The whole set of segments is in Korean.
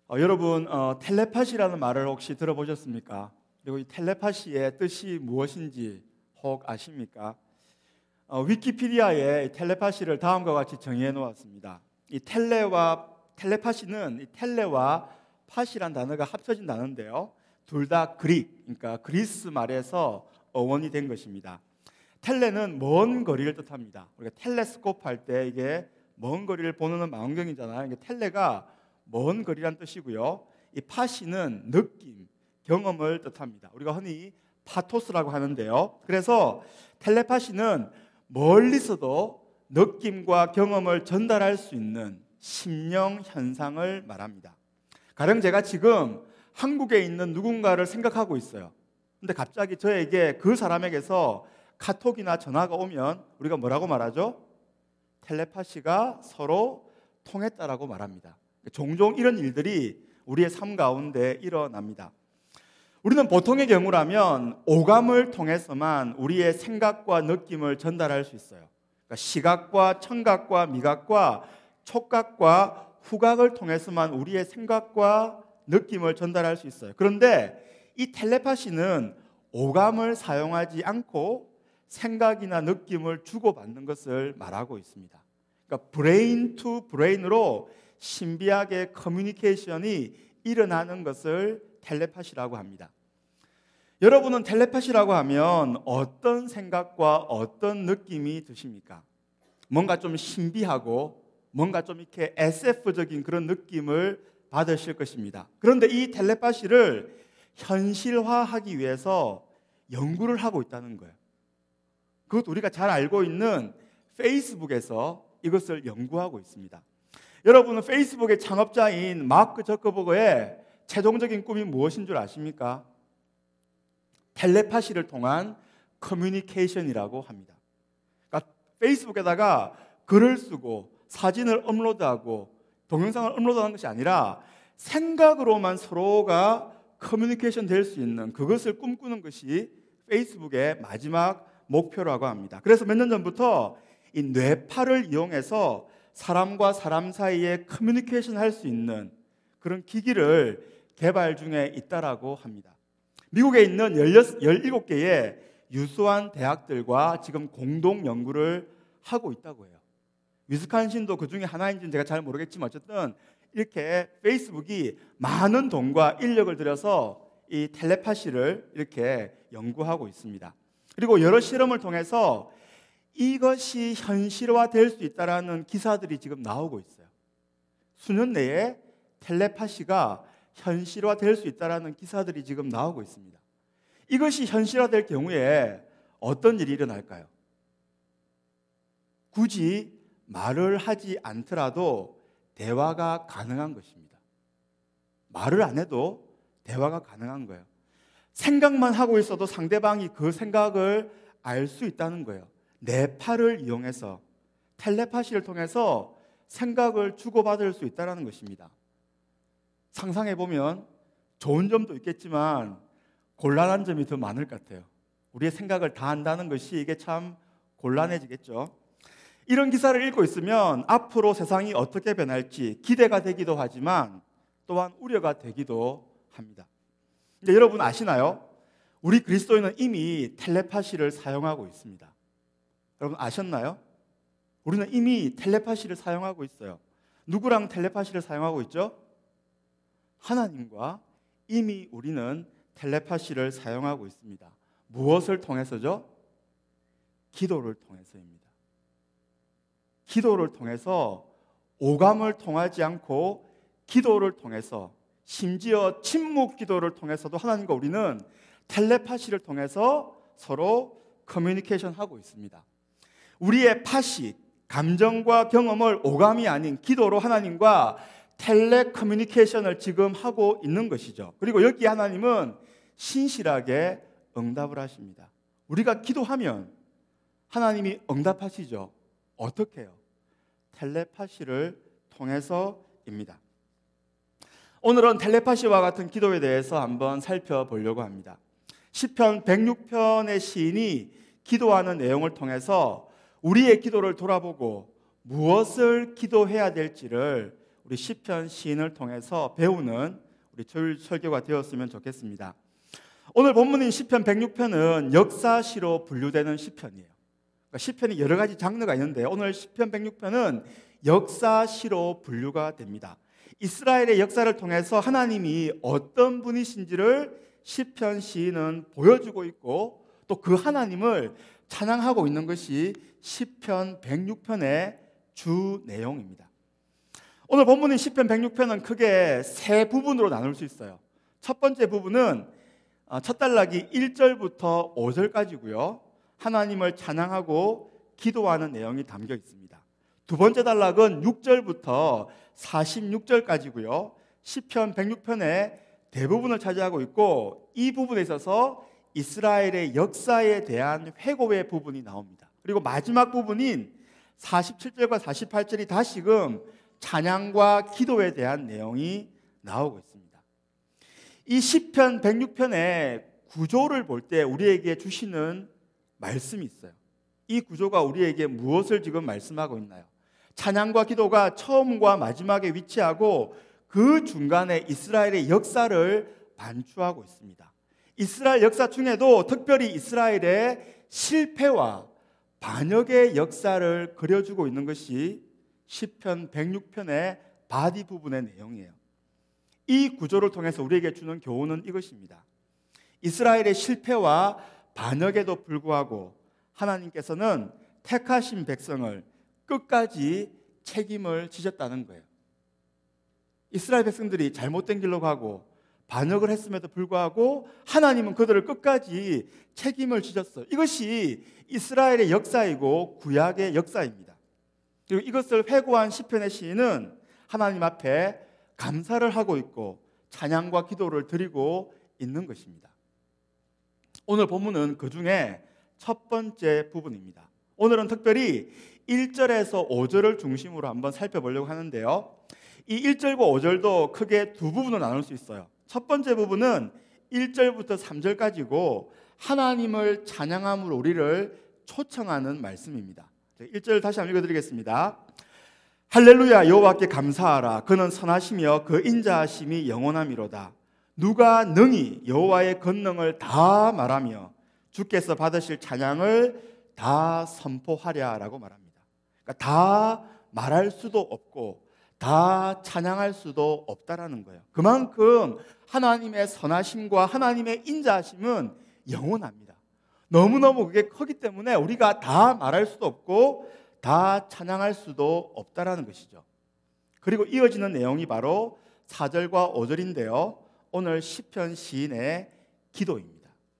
여러분 텔레파시라는 말을 혹시 들어보셨습니까? 그리고 이 텔레파시의 뜻이 무엇인지 혹 아십니까? 위키피디아에 텔레파시를 다음과 같이 정의해 놓았습니다. 이 텔레파시는 이 텔레와 파시란 단어가 합쳐진 단어인데요. 둘 다 그러니까 그리스 말에서 어원이 된 것입니다. 텔레는 먼 거리를 뜻합니다. 우리가 텔레스코프 할 때 이게 먼 거리를 보는 망원경이잖아요. 이게 텔레가 먼 거리란 뜻이고요. 이 파시는 느낌, 경험을 뜻합니다. 우리가 흔히 파토스라고 하는데요. 그래서 텔레파시는 멀리서도 느낌과 경험을 전달할 수 있는 심령 현상을 말합니다. 가령 제가 지금 한국에 있는 누군가를 생각하고 있어요. 근데 갑자기 저에게 그 사람에게서 카톡이나 전화가 오면 우리가 뭐라고 말하죠? 텔레파시가 서로 통했다라고 말합니다. 종종 이런 일들이 우리의 삶 가운데 일어납니다. 우리는 보통의 경우라면 오감을 통해서만 우리의 생각과 느낌을 전달할 수 있어요. 그러니까 시각과 청각과 미각과 촉각과 후각을 통해서만 우리의 생각과 느낌을 전달할 수 있어요. 그런데 이 텔레파시는 오감을 사용하지 않고 생각이나 느낌을 주고받는 것을 말하고 있습니다. 그러니까 브레인 투 브레인으로 신비하게 커뮤니케이션이 일어나는 것을 텔레파시라고 합니다. 여러분은 텔레파시라고 하면 어떤 생각과 어떤 느낌이 드십니까? 뭔가 좀 신비하고 뭔가 좀 이렇게 SF적인 그런 느낌을 받으실 것입니다. 그런데 이 텔레파시를 현실화하기 위해서 연구를 하고 있다는 거예요. 그것도 우리가 잘 알고 있는 페이스북에서 이것을 연구하고 있습니다. 여러분은 페이스북의 창업자인 마크 저커버그의 최종적인 꿈이 무엇인 줄 아십니까? 텔레파시를 통한 커뮤니케이션이라고 합니다. 그러니까 페이스북에다가 글을 쓰고 사진을 업로드하고 동영상을 업로드하는 것이 아니라 생각으로만 서로가 커뮤니케이션 될 수 있는 그것을 꿈꾸는 것이 페이스북의 마지막 목표라고 합니다. 그래서 몇 년 전부터 이 뇌파를 이용해서 사람과 사람 사이에 커뮤니케이션 할 수 있는 그런 기기를 개발 중에 있다라고 합니다. 미국에 있는 17개의 유수한 대학들과 지금 공동 연구를 하고 있다고 해요. 위스콘신도 그 중에 하나인지는 제가 잘 모르겠지만 어쨌든 이렇게 페이스북이 많은 돈과 인력을 들여서 이 텔레파시를 이렇게 연구하고 있습니다. 그리고 여러 실험을 통해서 이것이 현실화될 수 있다라는 기사들이 지금 나오고 있어요. 수년 내에 텔레파시가 현실화될 수 있다라는 기사들이 지금 나오고 있습니다. 이것이 현실화될 경우에 어떤 일이 일어날까요? 굳이 말을 하지 않더라도 대화가 가능한 것입니다. 말을 안 해도 대화가 가능한 거예요. 생각만 하고 있어도 상대방이 그 생각을 알 수 있다는 거예요. 뇌파를 이용해서 텔레파시를 통해서 생각을 주고받을 수 있다는 것입니다. 상상해 보면 좋은 점도 있겠지만 곤란한 점이 더 많을 것 같아요. 우리의 생각을 다 한다는 것이 이게 참 곤란해지겠죠. 이런 기사를 읽고 있으면 앞으로 세상이 어떻게 변할지 기대가 되기도 하지만 또한 우려가 되기도 합니다. 근데 여러분 아시나요? 우리 그리스도인은 이미 텔레파시를 사용하고 있습니다. 여러분 아셨나요? 우리는 이미 텔레파시를 사용하고 있어요. 누구랑 텔레파시를 사용하고 있죠? 하나님과 이미 우리는 텔레파시를 사용하고 있습니다. 무엇을 통해서죠? 기도를 통해서입니다. 기도를 통해서 오감을 통하지 않고 기도를 통해서 심지어 침묵 기도를 통해서도 하나님과 우리는 텔레파시를 통해서 서로 커뮤니케이션 하고 있습니다. 우리의 파시, 감정과 경험을 오감이 아닌 기도로 하나님과 텔레 커뮤니케이션을 지금 하고 있는 것이죠. 그리고 여기 하나님은 신실하게 응답을 하십니다. 우리가 기도하면 하나님이 응답하시죠. 어떻게 해요? 텔레파시를 통해서입니다. 오늘은 텔레파시와 같은 기도에 대해서 한번 살펴보려고 합니다. 시편 106편의 시인이 기도하는 내용을 통해서 우리의 기도를 돌아보고 무엇을 기도해야 될지를 우리 시편 시인을 통해서 배우는 우리 주일 설교가 되었으면 좋겠습니다. 오늘 본문인 시편 106편은 역사시로 분류되는 시편이에요. 그러니까 시편이 여러 가지 장르가 있는데 오늘 시편 106편은 역사시로 분류가 됩니다. 이스라엘의 역사를 통해서 하나님이 어떤 분이신지를 시편 시인은 보여주고 있고 또 그 하나님을 찬양하고 있는 것이 시편 106편의 주 내용입니다. 오늘 본문인 시편 106편은 크게 세 부분으로 나눌 수 있어요. 첫 번째 부분은 첫 단락이 1절부터 5절까지고요. 하나님을 찬양하고 기도하는 내용이 담겨 있습니다. 두 번째 단락은 6절부터 46절까지고요. 시편 106편의 대부분을 차지하고 있고 이 부분에 있어서 이스라엘의 역사에 대한 회고의 부분이 나옵니다. 그리고 마지막 부분인 47절과 48절이 다시금 찬양과 기도에 대한 내용이 나오고 있습니다. 이 시편 106편의 구조를 볼 때 우리에게 주시는 말씀이 있어요. 이 구조가 우리에게 무엇을 지금 말씀하고 있나요? 찬양과 기도가 처음과 마지막에 위치하고 그 중간에 이스라엘의 역사를 반추하고 있습니다. 이스라엘 역사 중에도 특별히 이스라엘의 실패와 반역의 역사를 그려주고 있는 것이 시편 106편의 바디 부분의 내용이에요. 이 구조를 통해서 우리에게 주는 교훈은 이것입니다. 이스라엘의 실패와 반역에도 불구하고 하나님께서는 택하신 백성을 끝까지 책임을 지셨다는 거예요. 이스라엘 백성들이 잘못된 길로 가고 반역을 했음에도 불구하고 하나님은 그들을 끝까지 책임을 지셨어요. 이것이 이스라엘의 역사이고 구약의 역사입니다. 그리고 이것을 회고한 시편의 시인은 하나님 앞에 감사를 하고 있고 찬양과 기도를 드리고 있는 것입니다. 오늘 본문은 그 중에 첫 번째 부분입니다. 오늘은 특별히 1절에서 5절을 중심으로 한번 살펴보려고 하는데요. 이 1절과 5절도 크게 두 부분으로 나눌 수 있어요. 첫 번째 부분은 1절부터 3절까지고 하나님을 찬양함으로 우리를 초청하는 말씀입니다. 1절 다시 한번 읽어드리겠습니다. 할렐루야 여호와께 감사하라. 그는 선하시며 그 인자하심이 영원함이로다. 누가 능히 여호와의 권능을 다 말하며 주께서 받으실 찬양을 다 선포하랴라고 말합니다. 그러니까 다 말할 수도 없고 다 찬양할 수도 없다라는 거예요. 그만큼 하나님의 선하심과 하나님의 인자하심은 영원합니다. 너무너무 그게 크기 때문에 우리가 다 말할 수도 없고 다 찬양할 수도 없다라는 것이죠. 그리고 이어지는 내용이 바로 4절과 5절인데요. 오늘 시편 시인의 기도입니다.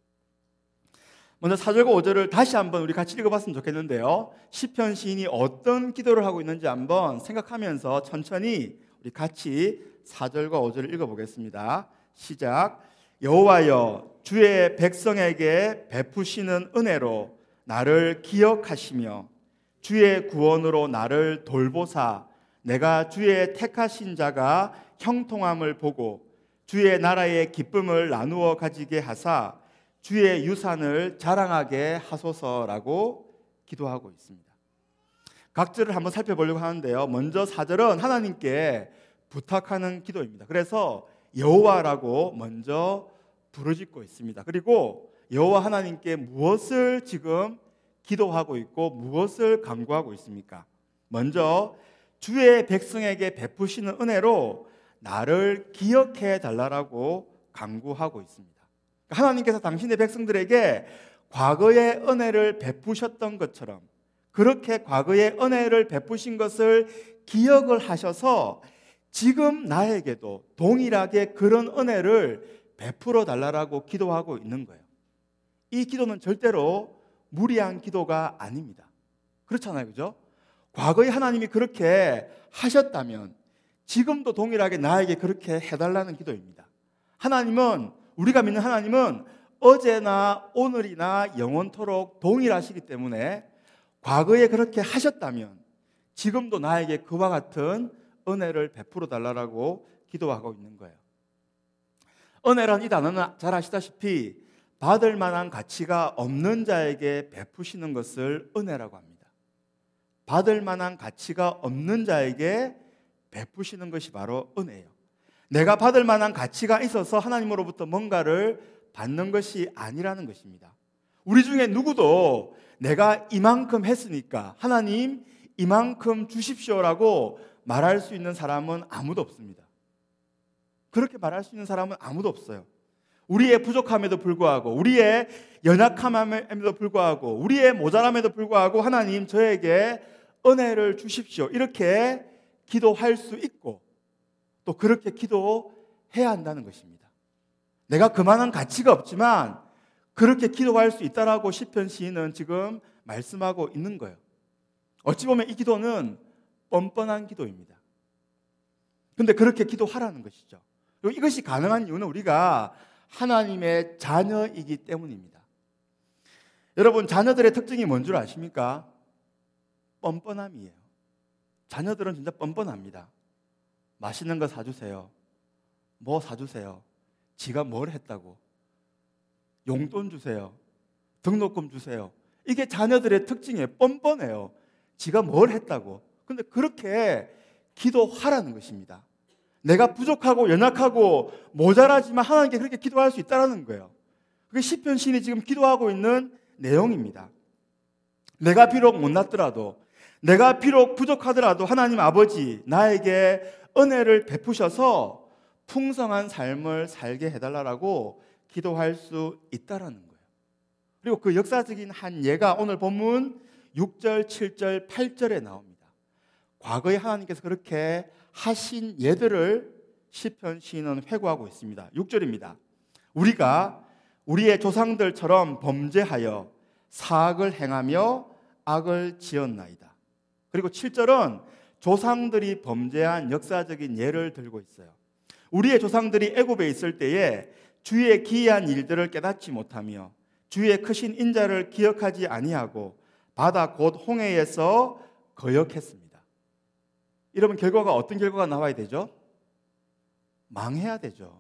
먼저 4절과 5절을 다시 한번 우리 같이 읽어봤으면 좋겠는데요. 시편 시인이 어떤 기도를 하고 있는지 한번 생각하면서 천천히 우리 같이 4절과 5절을 읽어보겠습니다. 시작. 여호와여 주의 백성에게 베푸시는 은혜로 나를 기억하시며 주의 구원으로 나를 돌보사 내가 주의 택하신 자가 형통함을 보고 주의 나라의 기쁨을 나누어 가지게 하사 주의 유산을 자랑하게 하소서라고 기도하고 있습니다. 각절을 한번 살펴보려고 하는데요. 먼저 4절은 하나님께 부탁하는 기도입니다. 그래서 여호와라고 먼저 부르짖고 있습니다. 그리고 여호와 하나님께 무엇을 지금 기도하고 있고 무엇을 간구하고 있습니까? 먼저 주의 백성에게 베푸시는 은혜로 나를 기억해 달라고 간구하고 있습니다. 하나님께서 당신의 백성들에게 과거의 은혜를 베푸셨던 것처럼 그렇게 과거의 은혜를 베푸신 것을 기억을 하셔서 지금 나에게도 동일하게 그런 은혜를 베풀어 달라고 기도하고 있는 거예요. 이 기도는 절대로 무리한 기도가 아닙니다. 그렇잖아요, 그죠? 과거에 하나님이 그렇게 하셨다면 지금도 동일하게 나에게 그렇게 해달라는 기도입니다. 하나님은 우리가 믿는 하나님은 어제나 오늘이나 영원토록 동일하시기 때문에 과거에 그렇게 하셨다면 지금도 나에게 그와 같은 은혜를 베풀어 달라고 기도하고 있는 거예요. 은혜란 이 단어는 잘 아시다시피 받을 만한 가치가 없는 자에게 베푸시는 것을 은혜라고 합니다. 받을 만한 가치가 없는 자에게 베푸시는 것이 바로 은혜예요. 내가 받을 만한 가치가 있어서 하나님으로부터 뭔가를 받는 것이 아니라는 것입니다. 우리 중에 누구도 내가 이만큼 했으니까 하나님 이만큼 주십시오라고 말할 수 있는 사람은 아무도 없습니다. 그렇게 말할 수 있는 사람은 아무도 없어요. 우리의 부족함에도 불구하고, 우리의 연약함에도 불구하고, 우리의 모자람에도 불구하고 하나님 저에게 은혜를 주십시오, 이렇게 기도할 수 있고 또 그렇게 기도해야 한다는 것입니다. 내가 그만한 가치가 없지만 그렇게 기도할 수 있다라고 시편 시인은 지금 말씀하고 있는 거예요. 어찌 보면 이 기도는 뻔뻔한 기도입니다. 그런데 그렇게 기도하라는 것이죠. 그리고 이것이 가능한 이유는 우리가 하나님의 자녀이기 때문입니다. 여러분, 자녀들의 특징이 뭔 줄 아십니까? 뻔뻔함이에요. 자녀들은 진짜 뻔뻔합니다. 맛있는 거 사주세요. 뭐 사주세요. 지가 뭘 했다고. 용돈 주세요. 등록금 주세요. 이게 자녀들의 특징이에요. 뻔뻔해요. 지가 뭘 했다고. 근데 그렇게 기도하라는 것입니다. 내가 부족하고 연약하고 모자라지만 하나님께 그렇게 기도할 수 있다는 거예요. 그게 시편 시인이 지금 기도하고 있는 내용입니다. 내가 비록 못났더라도, 내가 비록 부족하더라도 하나님 아버지 나에게 은혜를 베푸셔서 풍성한 삶을 살게 해달라고 기도할 수 있다는 거예요. 그리고 그 역사적인 한 예가 오늘 본문 6절, 7절, 8절에 나옵니다. 과거에 하나님께서 그렇게 하신 예들을 시편 시인은 회고하고 있습니다. 6절입니다. 우리가 우리의 조상들처럼 범죄하여 사악을 행하며 악을 지었나이다. 그리고 7절은 조상들이 범죄한 역사적인 예를 들고 있어요. 우리의 조상들이 애굽에 있을 때에 주의 기이한 일들을 깨닫지 못하며 주의 크신 인자를 기억하지 아니하고 바다 곧 홍해에서 거역했습니다. 이러면 결과가 어떤 결과가 나와야 되죠? 망해야 되죠.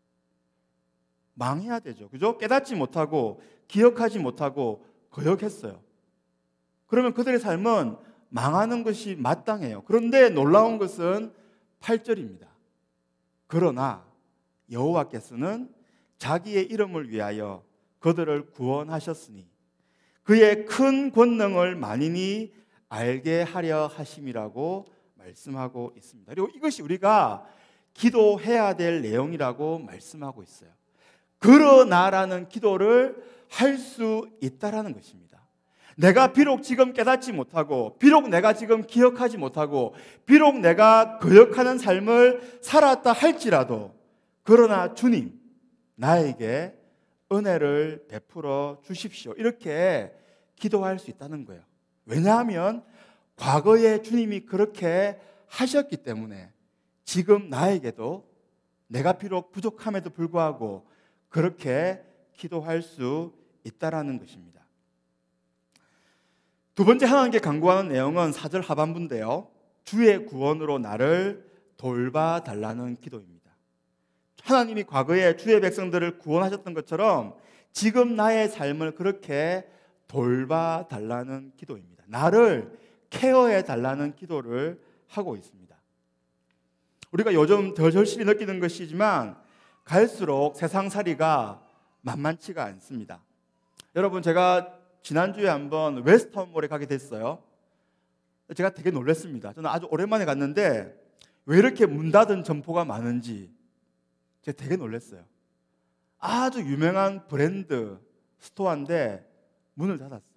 망해야 되죠. 그죠? 깨닫지 못하고 기억하지 못하고 거역했어요. 그러면 그들의 삶은 망하는 것이 마땅해요. 그런데 놀라운 것은 8절입니다. 그러나 여호와께서는 자기의 이름을 위하여 그들을 구원하셨으니 그의 큰 권능을 만인이 알게 하려 하심이라고 말씀하고 있습니다. 그리고 이것이 우리가 기도해야 될 내용이라고 말씀하고 있어요. 그러나라는 기도를 할 수 있다라는 것입니다. 내가 비록 지금 깨닫지 못하고, 비록 내가 지금 기억하지 못하고, 비록 내가 거역하는 삶을 살았다 할지라도, 그러나 주님 나에게 은혜를 베풀어 주십시오, 이렇게 기도할 수 있다는 거예요. 왜냐하면 과거에 주님이 그렇게 하셨기 때문에 지금 나에게도 내가 비록 부족함에도 불구하고 그렇게 기도할 수 있다라는 것입니다. 두 번째 하나님께 간구하는 내용은 4절 하반부인데요. 주의 구원으로 나를 돌봐달라는 기도입니다. 하나님이 과거에 주의 백성들을 구원하셨던 것처럼 지금 나의 삶을 그렇게 돌봐달라는 기도입니다. 나를 케어해달라는 기도를 하고 있습니다. 우리가 요즘 더 절실히 느끼는 것이지만 갈수록 세상살이가 만만치가 않습니다. 여러분, 제가 지난주에 한번 웨스턴몰에 가게 됐어요. 제가 되게 놀랐습니다. 저는 아주 오랜만에 갔는데 왜 이렇게 문 닫은 점포가 많은지 제가 되게 놀랐어요. 아주 유명한 브랜드 스토어인데 문을 닫았어요.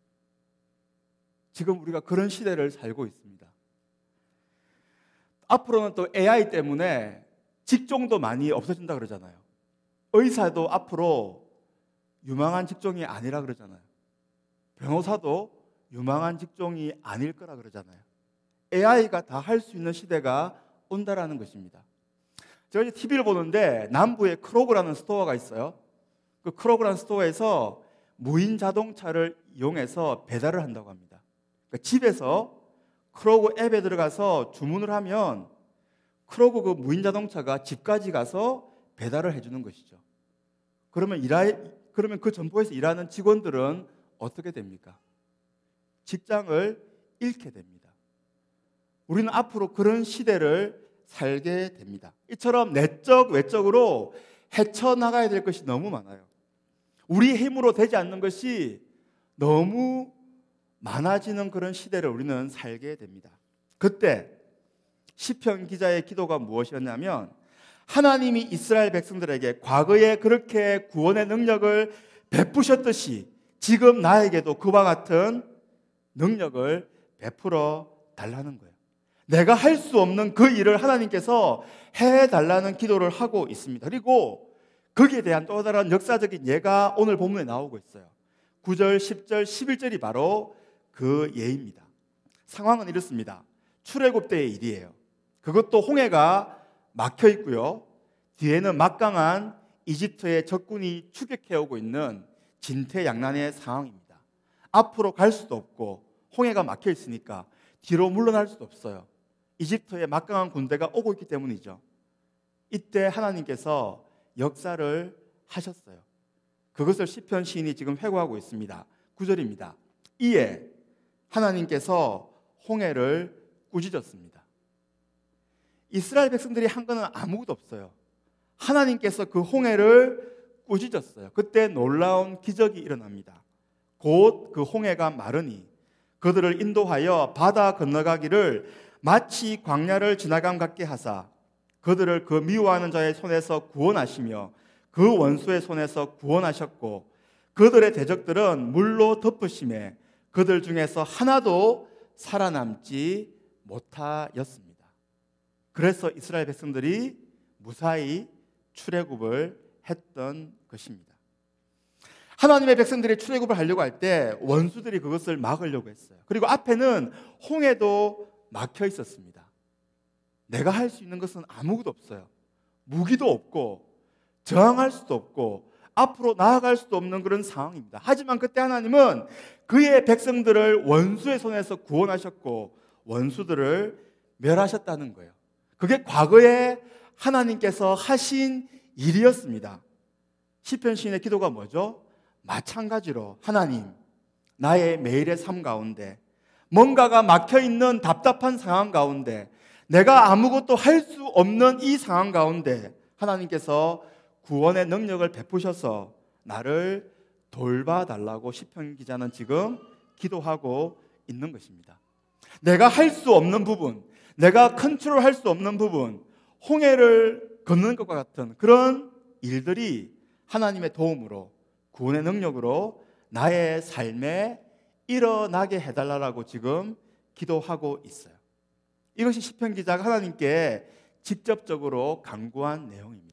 지금 우리가 그런 시대를 살고 있습니다. 앞으로는 또 AI 때문에 직종도 많이 없어진다 그러잖아요. 의사도 앞으로 유망한 직종이 아니라 그러잖아요. 변호사도 유망한 직종이 아닐 거라 그러잖아요. AI가 다 할 수 있는 시대가 온다라는 것입니다. 제가 이제 TV를 보는데 남부에 크로그라는 스토어가 있어요. 그 크로그라는 스토어에서 무인 자동차를 이용해서 배달을 한다고 합니다. 그러니까 집에서 크로그 앱에 들어가서 주문을 하면 크로그 그 무인 자동차가 집까지 가서 배달을 해주는 것이죠. 그러면 그 점포에서 일하는 직원들은 어떻게 됩니까? 직장을 잃게 됩니다. 우리는 앞으로 그런 시대를 살게 됩니다. 이처럼 내적, 외적으로 헤쳐나가야 될 것이 너무 많아요. 우리의 힘으로 되지 않는 것이 너무 많아지는 그런 시대를 우리는 살게 됩니다. 그때 시편 기자의 기도가 무엇이었냐면 하나님이 이스라엘 백성들에게 과거에 그렇게 구원의 능력을 베푸셨듯이 지금 나에게도 그와 같은 능력을 베풀어 달라는 거예요. 내가 할 수 없는 그 일을 하나님께서 해달라는 기도를 하고 있습니다. 그리고 거기에 대한 또 다른 역사적인 예가 오늘 본문에 나오고 있어요. 9절, 10절, 11절이 바로 그 예입니다. 상황은 이렇습니다. 출애굽 때의 일이에요. 그것도 홍해가 막혀 있고요. 뒤에는 막강한 이집트의 적군이 추격해오고 있는 진퇴양난의 상황입니다. 앞으로 갈 수도 없고 홍해가 막혀 있으니까 뒤로 물러날 수도 없어요. 이집트의 막강한 군대가 오고 있기 때문이죠. 이때 하나님께서 역사를 하셨어요. 그것을 시편 시인이 지금 회고하고 있습니다. 9절입니다. 이에 하나님께서 홍해를 꾸짖었습니다. 이스라엘 백성들이 한 거는 아무것도 없어요. 하나님께서 그 홍해를 꾸짖었어요. 그때 놀라운 기적이 일어납니다. 곧 그 홍해가 마르니 그들을 인도하여 바다 건너가기를 마치 광야를 지나감 같게 하사 그들을 그 미워하는 자의 손에서 구원하시며 그 원수의 손에서 구원하셨고 그들의 대적들은 물로 덮으심에 그들 중에서 하나도 살아남지 못하였습니다. 그래서 이스라엘 백성들이 무사히 출애굽을 했던 것입니다. 하나님의 백성들이 출애굽을 하려고 할 때 원수들이 그것을 막으려고 했어요. 그리고 앞에는 홍해도 막혀 있었습니다. 내가 할 수 있는 것은 아무것도 없어요. 무기도 없고 저항할 수도 없고 앞으로 나아갈 수도 없는 그런 상황입니다. 하지만 그때 하나님은 그의 백성들을 원수의 손에서 구원하셨고 원수들을 멸하셨다는 거예요. 그게 과거에 하나님께서 하신 일이었습니다. 시편 시인의 기도가 뭐죠? 마찬가지로 하나님, 나의 매일의 삶 가운데 뭔가가 막혀있는 답답한 상황 가운데 내가 아무것도 할 수 없는 이 상황 가운데 하나님께서 구원의 능력을 베푸셔서 나를 돌봐달라고 시편 기자는 지금 기도하고 있는 것입니다. 내가 할 수 없는 부분, 내가 컨트롤할 수 없는 부분, 홍해를 걷는 것과 같은 그런 일들이 하나님의 도움으로 구원의 능력으로 나의 삶에 일어나게 해달라고 지금 기도하고 있어요. 이것이 시편 기자가 하나님께 직접적으로 간구한 내용입니다.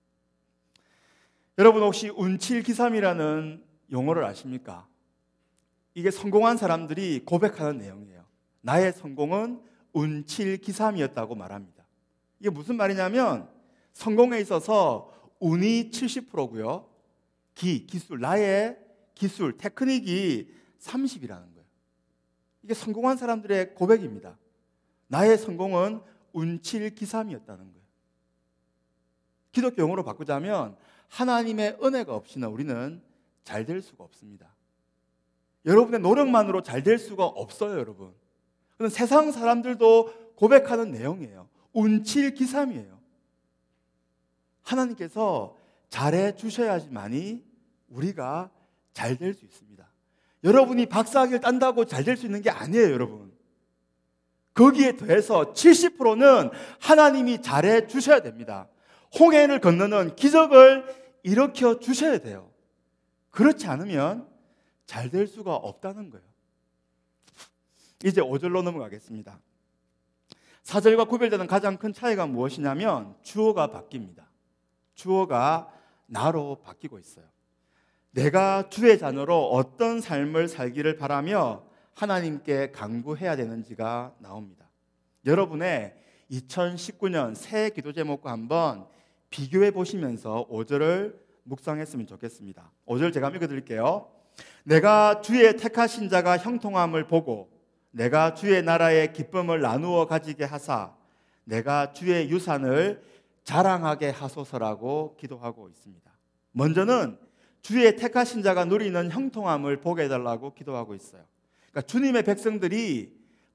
여러분 혹시 운칠기삼이라는 용어를 아십니까? 이게 성공한 사람들이 고백하는 내용이에요. 나의 성공은 운칠기삼이었다고 말합니다. 이게 무슨 말이냐면 성공에 있어서 운이 70%고요. 기술, 나의 기술, 테크닉이 30이라는 거예요. 이게 성공한 사람들의 고백입니다. 나의 성공은 운칠기삼이었다는 거예요. 기독교 용어로 바꾸자면 하나님의 은혜가 없이는 우리는 잘 될 수가 없습니다. 여러분의 노력만으로 잘 될 수가 없어요, 여러분. 그건 세상 사람들도 고백하는 내용이에요. 운칠기삼이에요. 하나님께서 잘해 주셔야지만이 우리가 잘 될 수 있습니다. 여러분이 박사학위를 딴다고 잘 될 수 있는 게 아니에요, 여러분. 거기에 더해서 70%는 하나님이 잘해 주셔야 됩니다. 홍해를 건너는 기적을 일으켜 주셔야 돼요. 그렇지 않으면 잘 될 수가 없다는 거예요. 이제 5절로 넘어가겠습니다. 4절과 구별되는 가장 큰 차이가 무엇이냐면 주어가 바뀝니다. 주어가 나로 바뀌고 있어요. 내가 주의 자녀로 어떤 삶을 살기를 바라며 하나님께 간구해야 되는지가 나옵니다. 여러분의 2019년 새해 기도 제목과 한번 비교해 보시면서 5절을 묵상했으면 좋겠습니다. 5절 제가 읽어드릴게요. 내가 주의 택하신 자가 형통함을 보고 내가 주의 나라의 기쁨을 나누어 가지게 하사 내가 주의 유산을 자랑하게 하소서라고 기도하고 있습니다. 먼저는 주의 택하신 자가 누리는 형통함을 보게 해달라고 기도하고 있어요. 그러니까 주님의 백성들이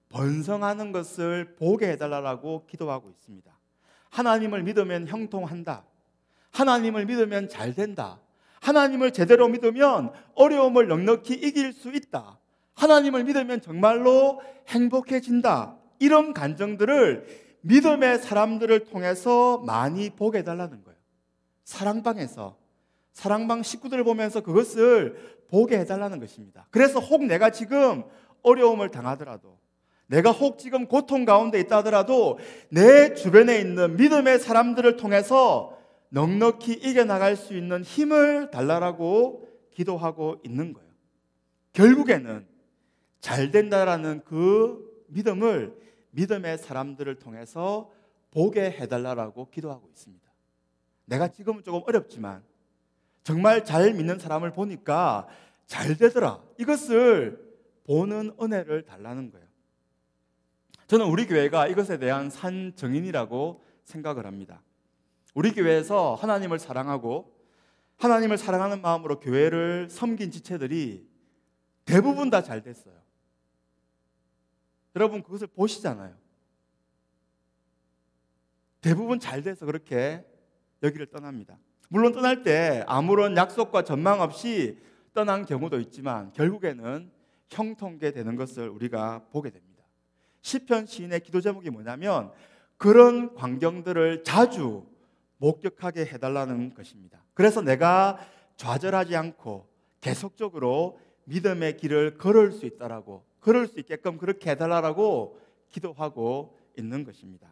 번성하는 것을 보게 해달라고 기도하고 있습니다. 하나님을 믿으면 형통한다. 하나님을 믿으면 잘 된다. 하나님을 제대로 믿으면 어려움을 넉넉히 이길 수 있다. 하나님을 믿으면 정말로 행복해진다. 이런 간증들을 믿음의 사람들을 통해서 많이 보게 해달라는 거예요. 사랑방에서, 사랑방 식구들을 보면서 그것을 보게 해달라는 것입니다. 그래서 혹 내가 지금 어려움을 당하더라도, 내가 혹 지금 고통 가운데 있다 하더라도 내 주변에 있는 믿음의 사람들을 통해서 넉넉히 이겨나갈 수 있는 힘을 달라라고 기도하고 있는 거예요. 결국에는 잘 된다라는 그 믿음을 믿음의 사람들을 통해서 보게 해달라고 기도하고 있습니다. 내가 지금은 조금 어렵지만 정말 잘 믿는 사람을 보니까 잘 되더라. 이것을 보는 은혜를 달라는 거예요. 저는 우리 교회가 이것에 대한 산 증인이라고 생각을 합니다. 우리 교회에서 하나님을 사랑하고 하나님을 사랑하는 마음으로 교회를 섬긴 지체들이 대부분 다 잘 됐어요. 여러분 그것을 보시잖아요. 대부분 잘 돼서 그렇게 여기를 떠납니다. 물론 떠날 때 아무런 약속과 전망 없이 떠난 경우도 있지만 결국에는 형통케 되는 것을 우리가 보게 됩니다. 시편 시인의 기도 제목이 뭐냐면 그런 광경들을 자주 목격하게 해달라는 것입니다. 그래서 내가 좌절하지 않고 계속적으로 믿음의 길을 걸을 수 있다라고, 걸을 수 있게끔 그렇게 해달라고 기도하고 있는 것입니다.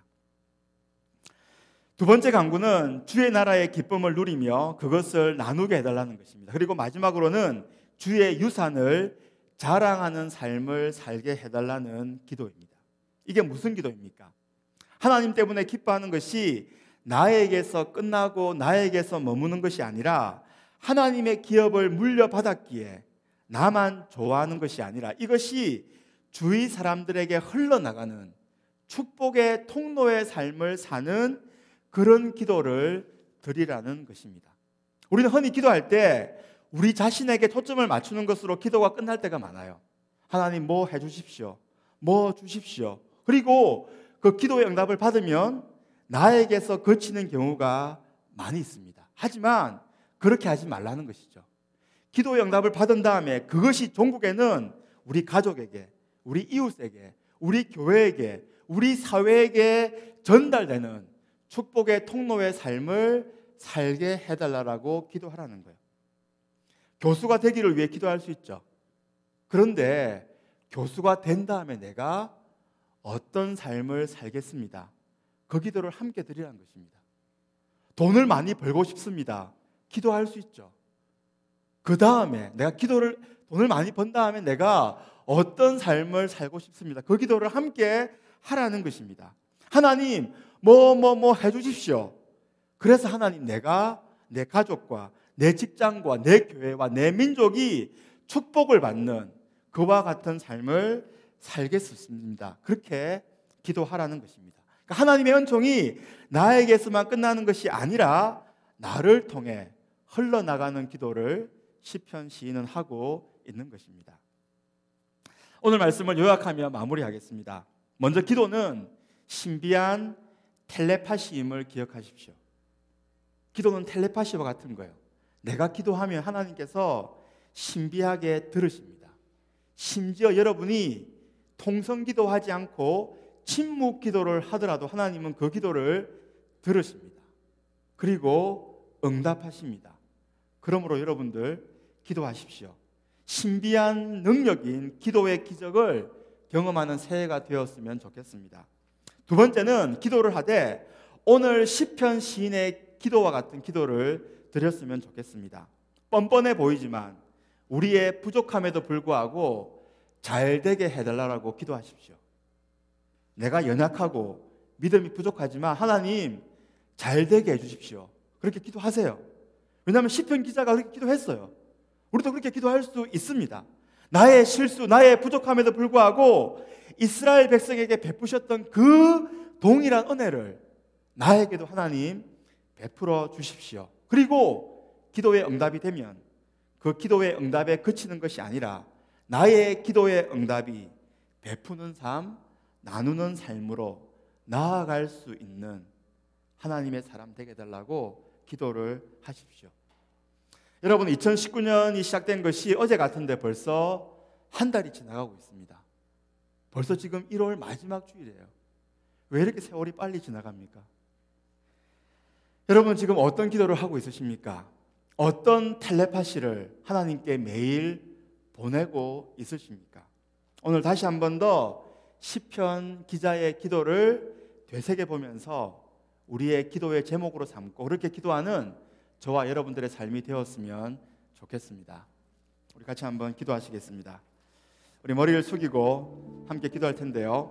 두 번째 간구는 주의 나라의 기쁨을 누리며 그것을 나누게 해달라는 것입니다. 그리고 마지막으로는 주의 유산을 자랑하는 삶을 살게 해달라는 기도입니다. 이게 무슨 기도입니까? 하나님 때문에 기뻐하는 것이 나에게서 끝나고 나에게서 머무는 것이 아니라 하나님의 기업을 물려받았기에 나만 좋아하는 것이 아니라 이것이 주위 사람들에게 흘러나가는 축복의 통로의 삶을 사는 그런 기도를 드리라는 것입니다. 우리는 흔히 기도할 때 우리 자신에게 초점을 맞추는 것으로 기도가 끝날 때가 많아요. 하나님 뭐 해주십시오. 뭐 주십시오. 그리고 그 기도의 응답을 받으면 나에게서 거치는 경우가 많이 있습니다. 하지만 그렇게 하지 말라는 것이죠. 기도의 응답을 받은 다음에 그것이 종국에는 우리 가족에게, 우리 이웃에게, 우리 교회에게, 우리 사회에게 전달되는 축복의 통로의 삶을 살게 해달라고 기도하라는 거예요. 교수가 되기를 위해 기도할 수 있죠. 그런데 교수가 된 다음에 내가 어떤 삶을 살겠습니다. 그 기도를 함께 드리라는 것입니다. 돈을 많이 벌고 싶습니다. 기도할 수 있죠. 그 다음에 내가 돈을 많이 번 다음에 내가 어떤 삶을 살고 싶습니다. 그 기도를 함께 하라는 것입니다. 하나님 뭐 해주십시오. 그래서 하나님 내가 내 가족과 내 직장과 내 교회와 내 민족이 축복을 받는 그와 같은 삶을 살겠습니다. 그렇게 기도하라는 것입니다. 그러니까 하나님의 은총이 나에게서만 끝나는 것이 아니라 나를 통해 흘러나가는 기도를 시편 시인은 하고 있는 것입니다. 오늘 말씀을 요약하며 마무리하겠습니다. 먼저 기도는 신비한 텔레파시임을 기억하십시오. 기도는 텔레파시와 같은 거예요. 내가 기도하면 하나님께서 신비하게 들으십니다. 심지어 여러분이 통성기도하지 않고 침묵 기도를 하더라도 하나님은 그 기도를 들으십니다. 그리고 응답하십니다. 그러므로 여러분들 기도하십시오. 신비한 능력인 기도의 기적을 경험하는 새해가 되었으면 좋겠습니다. 두 번째는 기도를 하되 오늘 시편 시인의 기도와 같은 기도를 드렸으면 좋겠습니다. 뻔뻔해 보이지만 우리의 부족함에도 불구하고 잘 되게 해달라고 기도하십시오. 내가 연약하고 믿음이 부족하지만 하나님 잘 되게 해주십시오. 그렇게 기도하세요. 왜냐하면 시편 기자가 그렇게 기도했어요. 우리도 그렇게 기도할 수 있습니다. 나의 실수, 나의 부족함에도 불구하고 이스라엘 백성에게 베푸셨던 그 동일한 은혜를 나에게도 하나님 베풀어 주십시오. 그리고 기도의 응답이 되면 그 기도의 응답에 그치는 것이 아니라 나의 기도의 응답이 베푸는 삶, 나누는 삶으로 나아갈 수 있는 하나님의 사람 되게 해달라고 기도를 하십시오. 여러분, 2019년이 시작된 것이 어제 같은데 벌써 한 달이 지나가고 있습니다. 벌써 지금 1월 마지막 주일이에요. 왜 이렇게 세월이 빨리 지나갑니까? 여러분, 지금 어떤 기도를 하고 있으십니까? 어떤 텔레파시를 하나님께 매일 보내고 있으십니까? 오늘 다시 한 번 더 시편 기자의 기도를 되새겨보면서 우리의 기도의 제목으로 삼고 그렇게 기도하는 저와 여러분들의 삶이 되었으면 좋겠습니다. 우리 같이 한번 기도하시겠습니다. 우리 머리를 숙이고 함께 기도할 텐데요.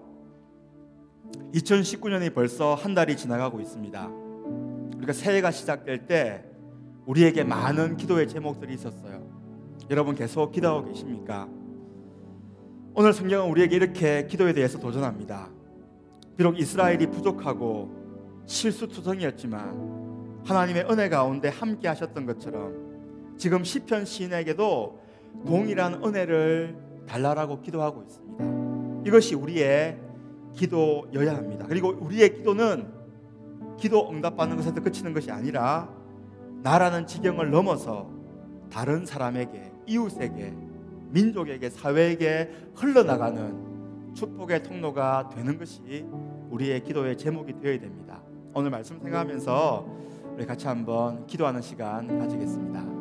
2019년이 벌써 한 달이 지나가고 있습니다. 우리가 새해가 시작될 때 우리에게 많은 기도의 제목들이 있었어요. 여러분 계속 기도하고 계십니까? 오늘 성경은 우리에게 이렇게 기도에 대해서 도전합니다. 비록 이스라엘이 부족하고 실수투성이었지만 하나님의 은혜 가운데 함께 하셨던 것처럼 지금 시편 시인에게도 동일한 은혜를 달라라고 기도하고 있습니다. 이것이 우리의 기도여야 합니다. 그리고 우리의 기도는 기도 응답받는 것에서 그치는 것이 아니라 나라는 지경을 넘어서 다른 사람에게, 이웃에게, 민족에게, 사회에게 흘러나가는 축복의 통로가 되는 것이 우리의 기도의 제목이 되어야 됩니다. 오늘 말씀 생각하면서 우리 같이 한번 기도하는 시간 가지겠습니다.